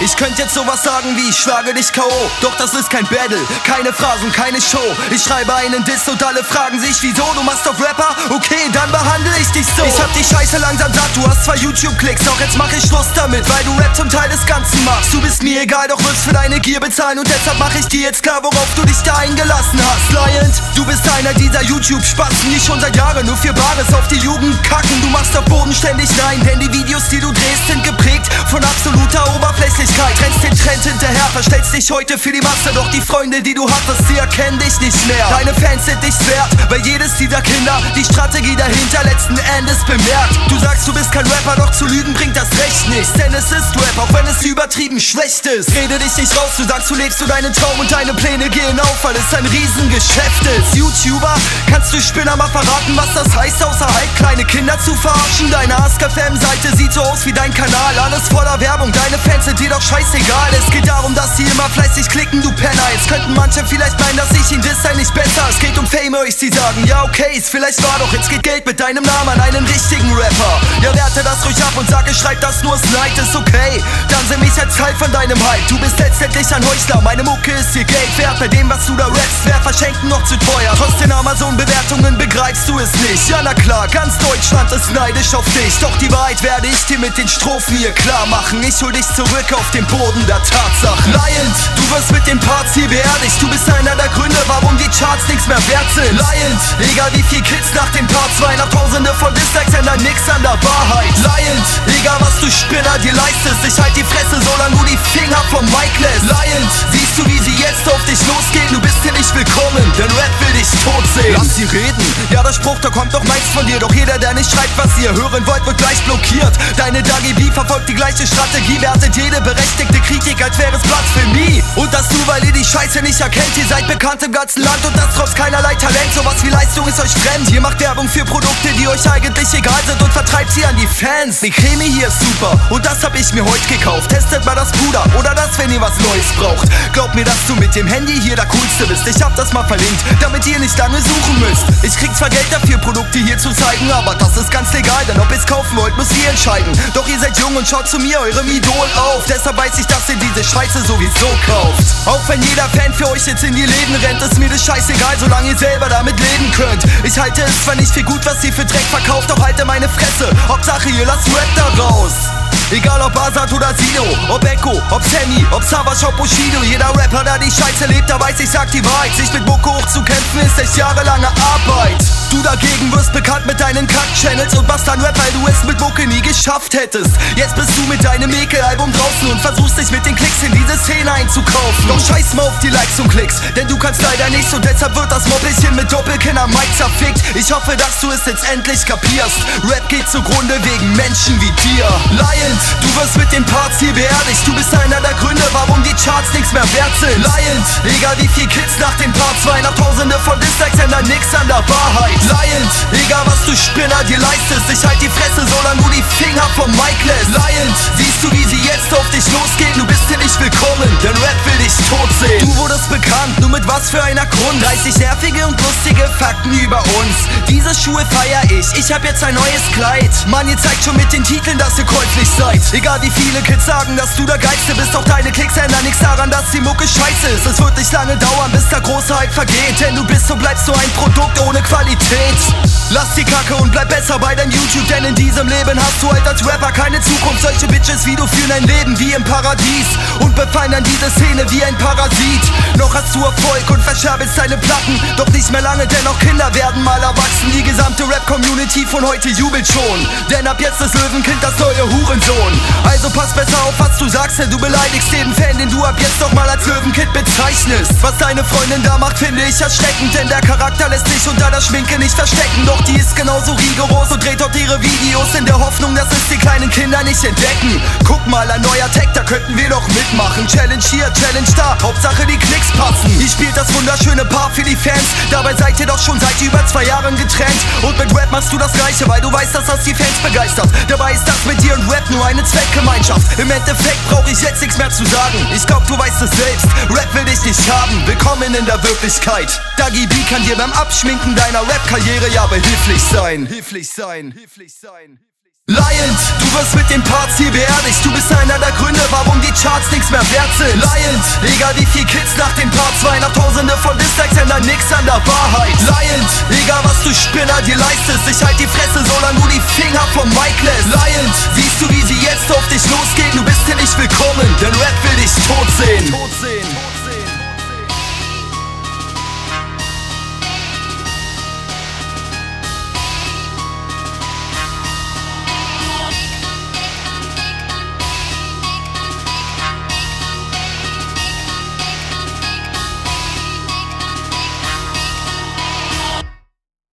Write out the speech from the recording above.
Ich könnte jetzt sowas sagen wie, ich schlage dich K.O. Doch das ist kein Battle, keine Phrasen, keine Show. Ich schreibe einen Diss und alle fragen sich, wieso? Du machst doch Rapper? Okay, dann behandle ich dich so. Ich hab die Scheiße langsam satt, du hast 2 YouTube-Klicks. Doch jetzt mach ich Schluss damit, weil du Rap zum Teil des Ganzen machst. Du bist mir egal, doch wirst für deine Gier bezahlen. Und deshalb mach ich dir jetzt klar, worauf du dich da eingelassen hast. Lion, du bist einer dieser YouTube-Spatzen, die schon seit Jahren nur für Bares auf die Jugend kacken. Du machst auf Boden ständig rein, denn die Videos, die du drehst, sind geprägt von absoluter Oberflächlichkeit. Rennst den Trend hinterher, verstellst dich heute für die Masse. Doch die Freunde, die du hattest, sie erkennen dich nicht mehr. Deine Fans sind nichts wert, weil jedes dieser Kinder die Strategie dahinter letzten Endes bemerkt. Du sagst, du bist kein Rapper, doch zu lügen bringt das Recht nichts. Denn es ist Rap, auch wenn es übertrieben schlecht ist. Rede dich nicht raus, du sagst, du lebst nur deinen Traum und deine Pläne gehen auf, weil es ein Riesengeschäft ist. YouTuber, kannst du Spinner mal verraten, was das heißt, außer halt kleine Kinder zu verarschen? Deine AskFM-Seite sieht so aus wie dein Kanal, alles voller Werbung, deine Fans sind dir doch scheißegal. Es geht darum, dass sie immer fleißig klicken, du Penner. Jetzt könnten manche vielleicht meinen, dass ich ihn diss, sei nicht besser. Es geht um Fame, höre ich sie sagen, ja okay, es vielleicht war, doch jetzt geht Geld mit deinem Namen an einen richtigen Rapper. Ja, werte das ruhig ab und sag, ich schreib das nur, es Neid ist okay. Dann seh mich als Teil von deinem Hype. Du bist letztendlich ein Heuchler, meine Mucke ist dir Geld wert. Bei dem, was du da rappst, wär verschenken noch zu teuer. Trotz den Amazon-Bewertungen begreifst du es nicht. Ja na klar, ganz Deutschland ist neidisch auf dich. Doch die Wahrheit werde ich dir mit den Strophen hier klar machen. Ich hol dich zurück auf den Boden der Tatsachen. Lion, du wirst mit den Parts hier beerdigt. Du bist einer der Gründe, warum die Charts nichts mehr wert sind. Lion, egal wie viel Kids nach dem Part 2 nach Tausende von Dislikes ändern nix an der Wahrheit. Lion, egal was du Spinner dir leistest, ich halt die Fresse, solange du die Finger vom Mic lässt. Lion, siehst du, wie sie jetzt auf dich losgehen? Du bist hier nicht willkommen, denn Rap will dich tot sehen. Lass sie reden, ja der Spruch, da kommt doch meist von dir. Doch jeder, der nicht schreibt, was ihr hören wollt, wird gleich blockiert. Deine Dagi B verfolgt die gleiche Strategie, wertet jede berechtigte Kritik, als wäre es Blasphemie. Und das nur, weil ihr die Scheiße nicht erkennt. Ihr seid bekannt im ganzen Land und das trotz keinerlei Talent. Sowas wie Leistung ist euch fremd. Ihr macht Werbung für Produkte, die euch eigentlich egal sind und vertreibt sie an die Fans. Die Creme hier ist super und das hab ich mir heute gekauft. Testet mal das Puder oder das, wenn ihr was Neues braucht. Glaubt mir, dass du mit dem Handy hier der Coolste bist. Ich hab das mal verlinkt, damit ihr nicht lange suchen müsst. Ich krieg zwar Geld dafür, Produkte hier zu zeigen, aber das ist ganz legal, denn ob ihr's kaufen wollt, müsst ihr entscheiden. Doch ihr seid jung und schaut zu mir, eurem Idol, auf. Deshalb weiß ich, dass ihr diese Scheiße sowieso kauft. Auch wenn jeder Fan für euch jetzt in die Läden rennt, ist mir das scheißegal, solange ihr selber damit leben könnt. Ich halte es zwar nicht für gut, was ihr für Dreck verkauft, doch halte meine Fresse. Hauptsache ihr lasst Rap da raus. Egal ob Azad oder Sido, ob Echo, ob Sammy, ob Savas, ob Bushido. Jeder Rapper, der die Scheiße lebt, der weiß, ich sag die Wahrheit. Sich mit Mucke hochzukämpfen ist echt jahrelange Arbeit. Du dagegen wirst bekannt mit deinen Kack-Channels und machst dann Rap, weil du es mit Mucke nie geschafft hättest. Jetzt bist du mit deinem Ekel-Album draußen und versuchst dich mit den Klicks in diese Szene einzukaufen. Doch scheiß mal auf die Likes und Klicks, denn du kannst leider nichts und deshalb wird das Moppelchen mit Doppelkinn am Mic zerfickt. Ich hoffe, dass du es jetzt endlich kapierst. Rap geht zugrunde wegen Menschen wie dir. Lion, du wirst mit den Parts hier beerdigt. Du bist einer der Gründe, warum die Charts nichts mehr wert sind. Lion, egal wie viel Kids nach dem Part 2 nach Tausende von Dislikes ändern nix an der Wahrheit. Lion, egal was du Spinner dir leistest, ich halt die Fresse, solange du die Finger vom Mic lässt. Lion, siehst du, wie sie jetzt auf dich losgehen? Du bist hier nicht willkommen, denn Rap will dich tot sehen. Du wurdest bekannt, nur mit was für einer Grund? 30 nervige und lustige Fakten über uns. Diese Schuhe feier ich hab jetzt ein neues Kleid. Mann, ihr zeigt schon mit den Titeln, dass ihr käuflich seid. Egal wie viele Kids sagen, dass du der Geilste bist, auch deine Klicks ändern nichts daran, dass die Mucke scheiße ist. Es wird nicht lange dauern, bis der große Hype vergeht, denn du bist und bleibst so ein Produkt ohne Qualität. Lass die Kacke und bleib besser bei deinem YouTube, denn in diesem Leben hast du halt als Rapper keine Zukunft. Solche Bitches wie du führen ein Leben wie im Paradies und befallen an diese Szene wie ein Parasit. Noch hast du Erfolg und verscherbelst deine Platten, doch nicht mehr lange, denn auch Kinder werden mal erwachsen. Die gesamte Rap-Community von heute jubelt schon, denn ab jetzt ist Löwenkind das neue Hurensohn. Also pass besser auf, was du sagst, denn du beleidigst jeden Fan, den du ab jetzt doch mal als Löwenkind bezeichnest. Was deine Freundin da macht, finde ich erschreckend, denn der Charakter lässt sich unter der Schminke nicht verstecken. Doch die ist genauso rigoros und dreht dort ihre Videos in der Hoffnung, dass es die kleinen Kinder nicht entdecken. Guck mal, ein neuer Tag, da könnten wir doch mitmachen. Challenge hier, Challenge da, Hauptsache die Klicks passen. Ihr spielt das wunderschöne Paar für die Fans, dabei seid ihr doch schon seit über 2 Jahren getrennt. Und mit Rap machst du das Gleiche, weil du weißt, dass das die Fans begeistert. Dabei ist das mit dir und Rap nur eine Zweckgemeinschaft. Im Endeffekt brauch ich jetzt nichts mehr zu sagen. Ich glaub, du weißt es selbst, Rap will dich nicht haben. Willkommen in der Wirklichkeit. Dagi B kann dir beim Abschminken deiner Rap-Karriere ja behilflich sein. Hilflich sein. Liant, du wirst mit den Parts hier beerdigt. Du bist einer der Gründe, warum die Charts nix mehr wert sind. Liant, egal wie viel Kids nach dem Part 2 nach tausende von Dislikes ändern nix an der Wahrheit. Liant, egal was du Spinner dir leistest, ich halt die Fresse, solange du die Finger vom Mic lässt. Liant, siehst du, wie sie jetzt auf dich